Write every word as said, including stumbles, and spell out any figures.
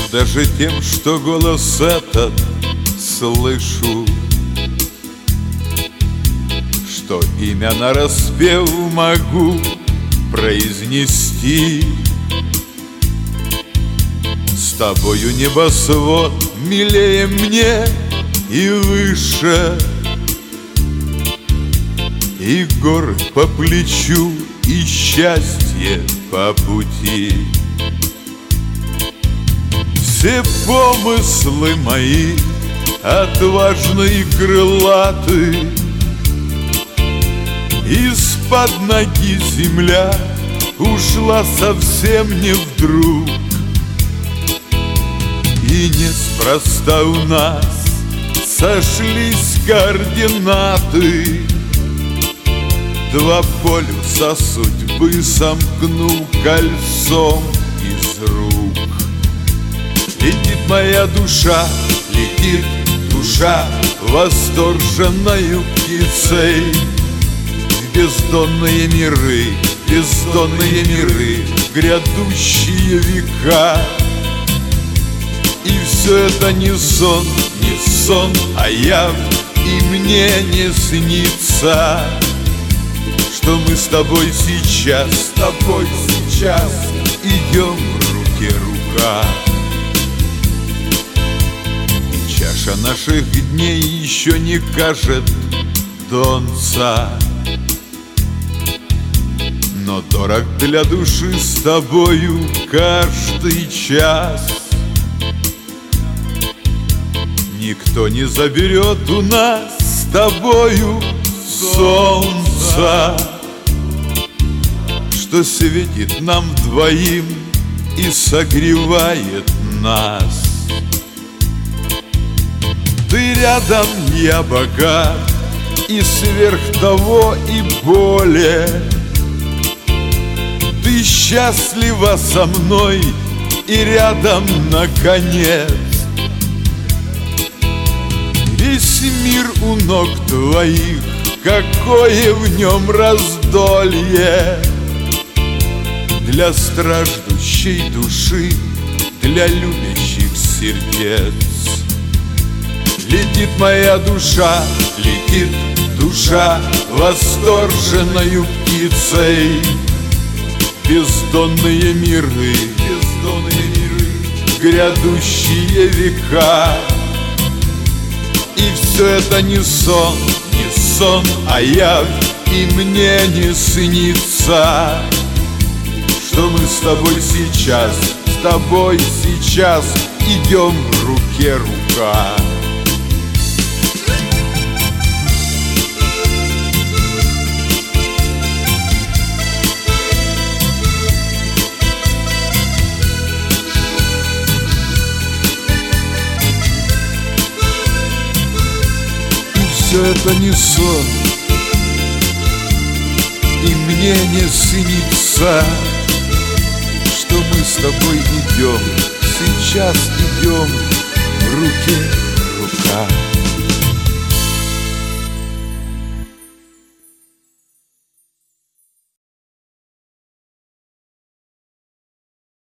даже тем, что голос этот слышу, что имя нараспев могу произнести. С тобою небосвод милее мне и выше, и горы по плечу, и счастье по пути. Все помыслы мои отважны и крылаты, из-под ноги земля ушла совсем не вдруг. И неспроста у нас сошлись координаты. Два полюса судьбы сомкнул кольцом из рук. Летит моя душа, летит душа восторженною птицей в бездонные миры, бездонные миры, грядущие века. И все это не сон, не сон, а явь, и мне не снится, что мы с тобой сейчас, с тобой сейчас идем руке рука. И чаша наших дней еще не кажет донца, но дорог для души с тобою каждый час. Никто не заберет у нас с тобою солнца, что светит нам двоим и согревает нас. Ты рядом, я богат, и сверх того и более. Ты счастлива со мной и рядом наконец. Весь мир у ног твоих, какое в нем раздолье. Для страждущей души, для любящих сердец. Летит моя душа, летит душа восторженною птицей. Бездонные миры, бездонные миры, грядущие века. И все это не сон, не сон, а явь, и мне не снится, что мы с тобой сейчас, с тобой сейчас идем руке рука. Все это не сон, и мне не снится, что мы с тобой идем, сейчас идем руке рука.